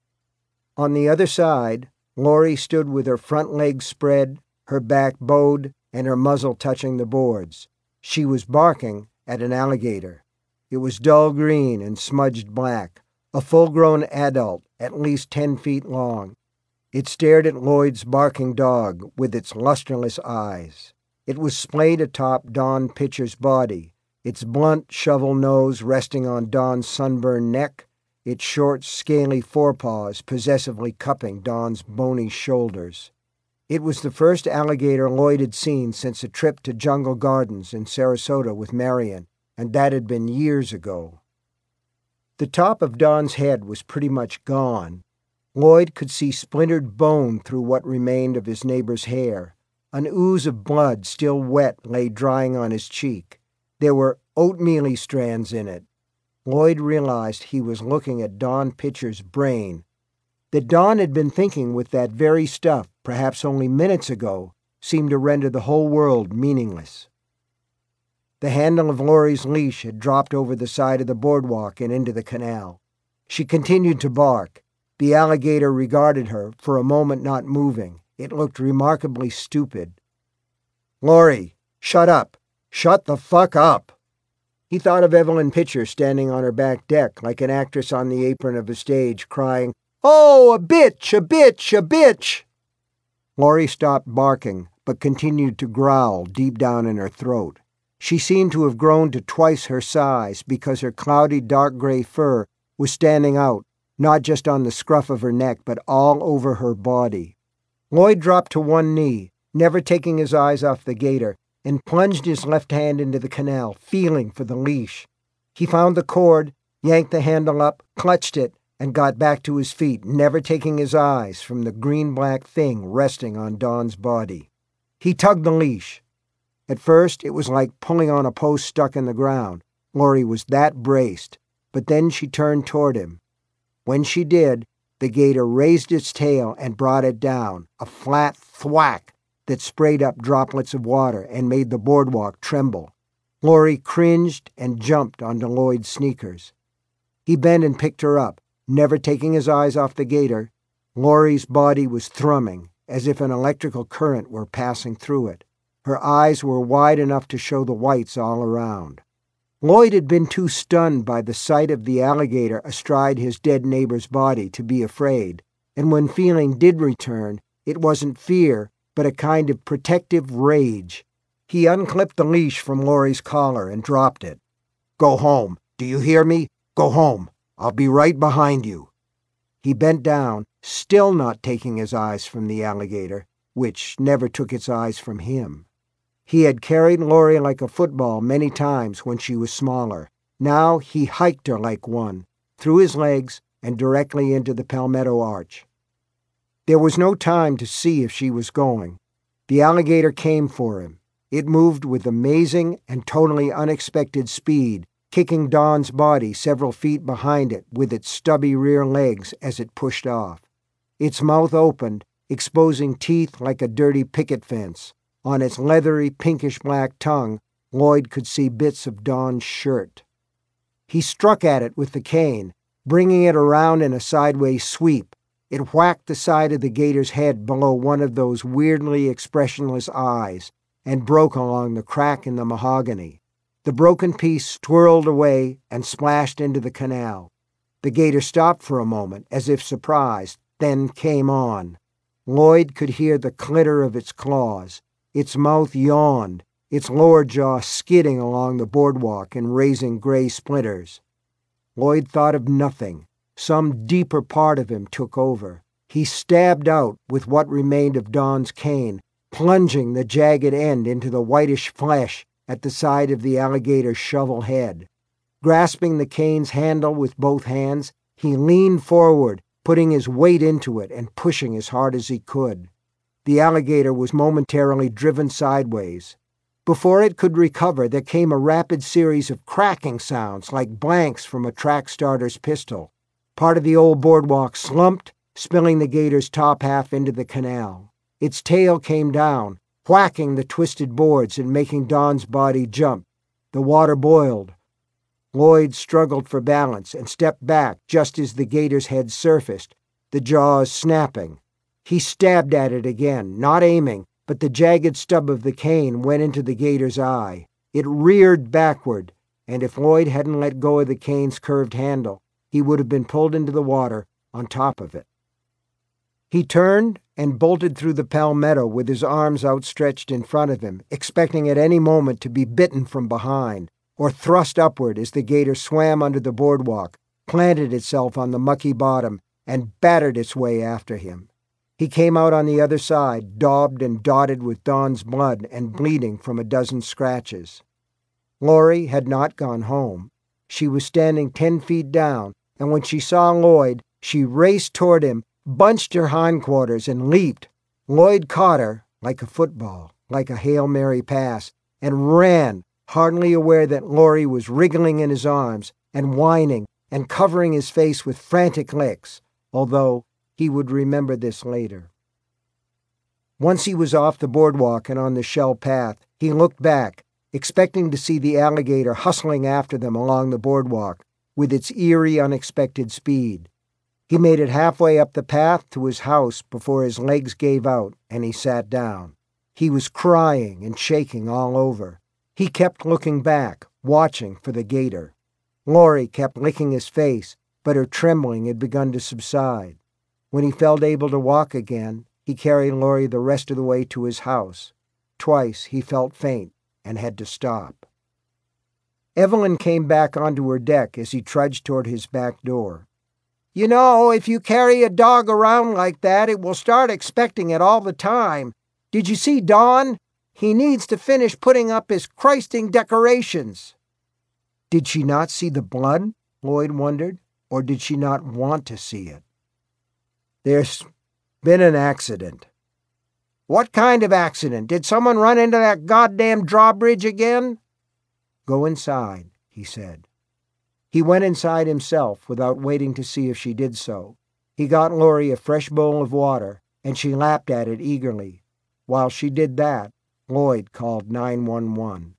On the other side, Laurie stood with her front legs spread, her back bowed, and her muzzle touching the boards. She was barking at an alligator. It was dull green and smudged black, a full-grown adult, at least ten feet long. It stared at Lloyd's barking dog with its lusterless eyes. It was splayed atop Don Pitcher's body, its blunt shovel nose resting on Don's sunburned neck, its short, scaly forepaws possessively cupping Don's bony shoulders. It was the first alligator Lloyd had seen since a trip to Jungle Gardens in Sarasota with Marion, and that had been years ago. The top of Don's head was pretty much gone. Lloyd could see splintered bone through what remained of his neighbor's hair. An ooze of blood, still wet, lay drying on his cheek. There were oatmeal-y strands in it. Lloyd realized he was looking at Don Pitcher's brain. That Don had been thinking with that very stuff, perhaps only minutes ago, seemed to render the whole world meaningless. The handle of Laurie's leash had dropped over the side of the boardwalk and into the canal. She continued to bark. The alligator regarded her, for a moment not moving. It looked remarkably stupid. "Laurie, shut up! Shut the fuck up!" He thought of Evelyn Pitcher standing on her back deck like an actress on the apron of a stage, crying, "Oh, a bitch, a bitch, a bitch!" Laurie stopped barking, but continued to growl deep down in her throat. She seemed to have grown to twice her size because her cloudy dark gray fur was standing out, not just on the scruff of her neck, but all over her body. Lloyd dropped to one knee, never taking his eyes off the gator, and plunged his left hand into the canal, feeling for the leash. He found the cord, yanked the handle up, clutched it, and got back to his feet, never taking his eyes from the green-black thing resting on Dawn's body. He tugged the leash. At first, it was like pulling on a post stuck in the ground. Lori was that braced, but then she turned toward him. When she did, the gator raised its tail and brought it down, a flat thwack that sprayed up droplets of water and made the boardwalk tremble. Lori cringed and jumped onto Lloyd's sneakers. He bent and picked her up, never taking his eyes off the gator. Lori's body was thrumming, as if an electrical current were passing through it. Her eyes were wide enough to show the whites all around. Lloyd had been too stunned by the sight of the alligator astride his dead neighbor's body to be afraid, and when feeling did return, it wasn't fear, but a kind of protective rage. He unclipped the leash from Lori's collar and dropped it. "Go home. Do you hear me? Go home. I'll be right behind you." He bent down, still not taking his eyes from the alligator, which never took its eyes from him. He had carried Lori like a football many times when she was smaller. Now he hiked her like one, through his legs and directly into the Palmetto Arch. There was no time to see if she was going. The alligator came for him. It moved with amazing and totally unexpected speed, kicking Dawn's body several feet behind it with its stubby rear legs as it pushed off. Its mouth opened, exposing teeth like a dirty picket fence. On its leathery pinkish-black tongue, Lloyd could see bits of Dawn's shirt. He struck at it with the cane, bringing it around in a sideways sweep. It whacked the side of the gator's head below one of those weirdly expressionless eyes and broke along the crack in the mahogany. The broken piece twirled away and splashed into the canal. The gator stopped for a moment, as if surprised, then came on. Lloyd could hear the clitter of its claws. Its mouth yawned, its lower jaw skidding along the boardwalk and raising gray splinters. Lloyd thought of nothing. Some deeper part of him took over. He stabbed out with what remained of Dawn's cane, plunging the jagged end into the whitish flesh at the side of the alligator's shovel head. Grasping the cane's handle with both hands, he leaned forward, putting his weight into it and pushing as hard as he could. The alligator was momentarily driven sideways. Before it could recover, there came a rapid series of cracking sounds like blanks from a track starter's pistol. Part of the old boardwalk slumped, spilling the gator's top half into the canal. Its tail came down, whacking the twisted boards and making Dawn's body jump. The water boiled. Lloyd struggled for balance and stepped back just as the gator's head surfaced, the jaws snapping. He stabbed at it again, not aiming, but the jagged stub of the cane went into the gator's eye. It reared backward, and if Lloyd hadn't let go of the cane's curved handle, he would have been pulled into the water on top of it. He turned and bolted through the palmetto with his arms outstretched in front of him, expecting at any moment to be bitten from behind, or thrust upward as the gator swam under the boardwalk, planted itself on the mucky bottom, and battered its way after him. He came out on the other side, daubed and dotted with Dawn's blood and bleeding from a dozen scratches. Lori had not gone home. She was standing ten feet down, and when she saw Lloyd, she raced toward him, bunched her hindquarters, and leaped. Lloyd caught her, like a football, like a Hail Mary pass, and ran, hardly aware that Lori was wriggling in his arms and whining and covering his face with frantic licks, although he would remember this later. Once he was off the boardwalk and on the shell path, he looked back, expecting to see the alligator hustling after them along the boardwalk with its eerie, unexpected speed. He made it halfway up the path to his house before his legs gave out and he sat down. He was crying and shaking all over. He kept looking back, watching for the gator. Lori kept licking his face, but her trembling had begun to subside. When he felt able to walk again, he carried Lori the rest of the way to his house. Twice he felt faint, and had to stop. Evelyn came back onto her deck as he trudged toward his back door. "You know, if you carry a dog around like that, it will start expecting it all the time. Did you see Don? He needs to finish putting up his Christing decorations." Did she not see the blood, Lloyd wondered, or did she not want to see it? "There's been an accident." "What kind of accident? Did someone run into that goddamn drawbridge again?" "Go inside," he said. He went inside himself without waiting to see if she did so. He got Laurie a fresh bowl of water, and she lapped at it eagerly. While she did that, Lloyd called nine one one.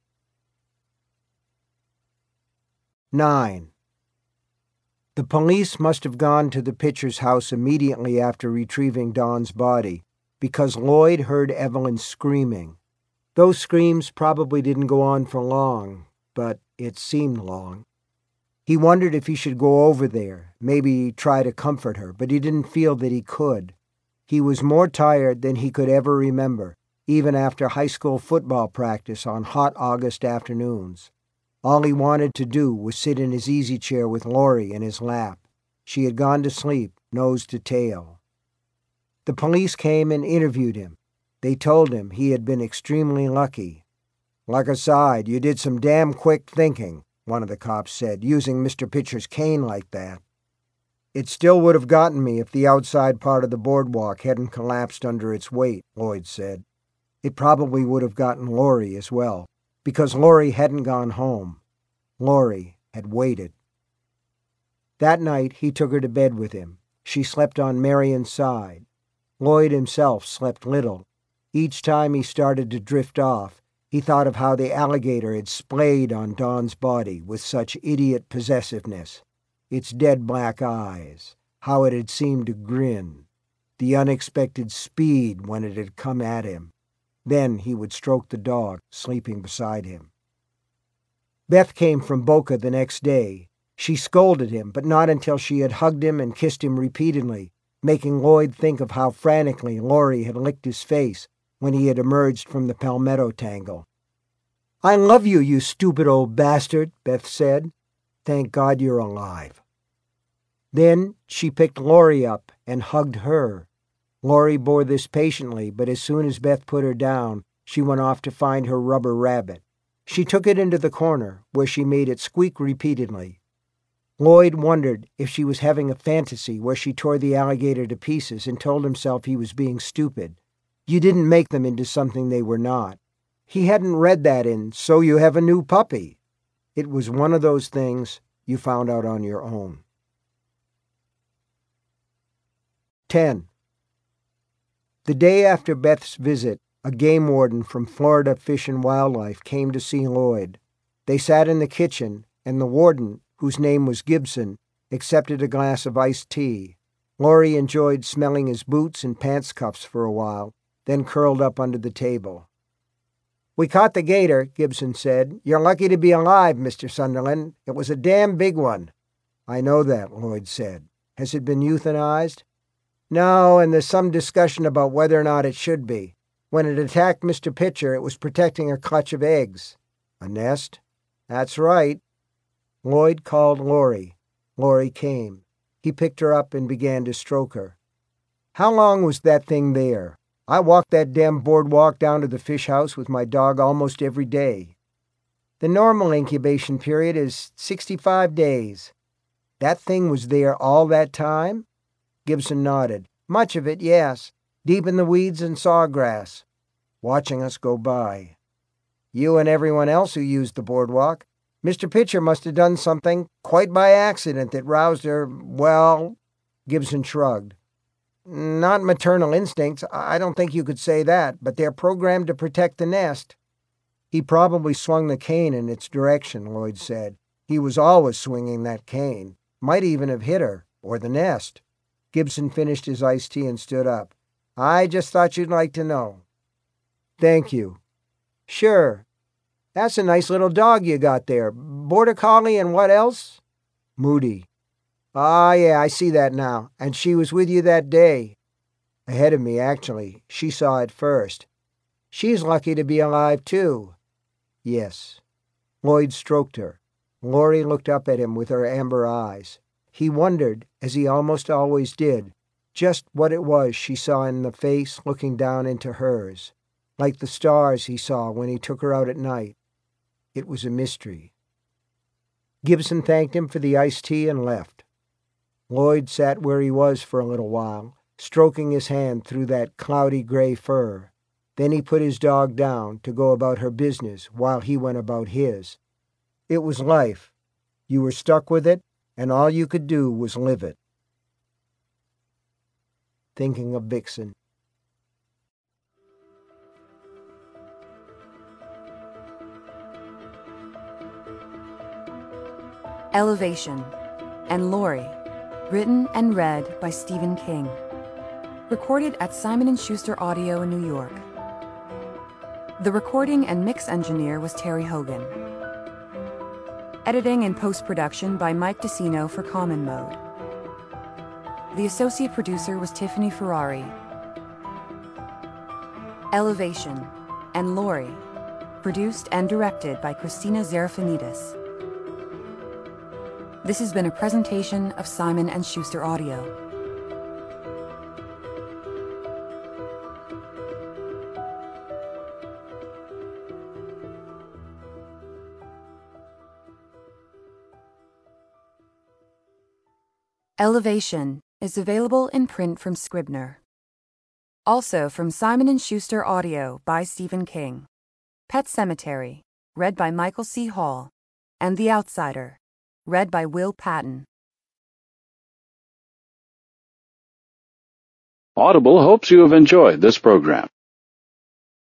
nine. The police must have gone to the Pitcher's house immediately after retrieving Don's body, because Lloyd heard Evelyn screaming. Those screams probably didn't go on for long, but it seemed long. He wondered if he should go over there, maybe try to comfort her, but he didn't feel that he could. He was more tired than he could ever remember, even after high school football practice on hot August afternoons. All he wanted to do was sit in his easy chair with Laurie in his lap. She had gone to sleep, nose to tail. The police came and interviewed him. They told him he had been extremely lucky. "Like a side, you did some damn quick thinking," one of the cops said, "using Mister Pitcher's cane like that." "It still would have gotten me if the outside part of the boardwalk hadn't collapsed under its weight," Lloyd said. It probably would have gotten Laurie as well, because Laurie hadn't gone home. Laurie had waited. That night he took her to bed with him. She slept on Marion's side. Lloyd himself slept little. Each time he started to drift off, he thought of how the alligator had splayed on Don's body with such idiot possessiveness, its dead black eyes, how it had seemed to grin, the unexpected speed when it had come at him. Then he would stroke the dog, sleeping beside him. Beth came from Boca the next day. She scolded him, but not until she had hugged him and kissed him repeatedly, making Lloyd think of how frantically Laurie had licked his face when he had emerged from the palmetto tangle. "I love you, you stupid old bastard," Beth said. "Thank God you're alive." Then she picked Laurie up and hugged her. Laurie bore this patiently, but as soon as Beth put her down, she went off to find her rubber rabbit. She took it into the corner, where she made it squeak repeatedly. Lloyd wondered if she was having a fantasy where she tore the alligator to pieces and told himself he was being stupid. You didn't make them into something they were not. He hadn't read that in So You Have a New Puppy. It was one of those things you found out on your own. ten. The day after Beth's visit, a game warden from Florida Fish and Wildlife came to see Lloyd. They sat in the kitchen, and the warden, whose name was Gibson, accepted a glass of iced tea. Laurie enjoyed smelling his boots and pants cuffs for a while, then curled up under the table. "We caught the gator," Gibson said. "You're lucky to be alive, Mister Sunderland. It was a damn big one." "I know that," Lloyd said. "Has it been euthanized?" "No, and there's some discussion about whether or not it should be. When it attacked Mister Pitcher, it was protecting a clutch of eggs." "A nest?" "That's right." Lloyd called Laurie. Laurie came. He picked her up and began to stroke her. "How long was that thing there? I walked that damn boardwalk down to the fish house with my dog almost every day." "The normal incubation period is sixty-five days. "That thing was there all that time?" Gibson nodded. "Much of it, yes. Deep in the weeds and sawgrass, watching us go by. You and everyone else who used the boardwalk. Mister Pitcher must have done something quite by accident that roused her, well..." Gibson shrugged. "Not maternal instincts. I don't think you could say that, but they're programmed to protect the nest." "He probably swung the cane in its direction," Lloyd said. "He was always swinging that cane. Might even have hit her, or the nest." Gibson finished his iced tea and stood up. "I just thought you'd like to know." "Thank you." "Sure. That's a nice little dog you got there. Border Collie and what else?" "Moody." "Ah, yeah, I see that now. And she was with you that day." "Ahead of me, actually. She saw it first." "She's lucky to be alive, too." Yes. Lloyd stroked her. Laurie looked up at him with her amber eyes. He wondered, as he almost always did, just what it was she saw in the face looking down into hers, like the stars he saw when he took her out at night. It was a mystery. Gibson thanked him for the iced tea and left. Lloyd sat where he was for a little while, stroking his hand through that cloudy gray fur. Then he put his dog down to go about her business while he went about his. It was life. You were stuck with it, and all you could do was live it. Thinking of Vixen. Elevation and Laurie, written and read by Stephen King. Recorded at Simon and Schuster Audio in New York. The recording and mix engineer was Terry Hogan. Editing and post-production by Mike DeCino for Common Mode. The associate producer was Tiffany Ferrari. Elevation and Laurie, produced and directed by Christina Zarafanidis. This has been a presentation of Simon and Schuster Audio. Elevation is available in print from Scribner. Also from Simon and Schuster Audio by Stephen King. Pet Sematary, read by Michael C. Hall, and The Outsider, read by Will Patton. Audible hopes you have enjoyed this program.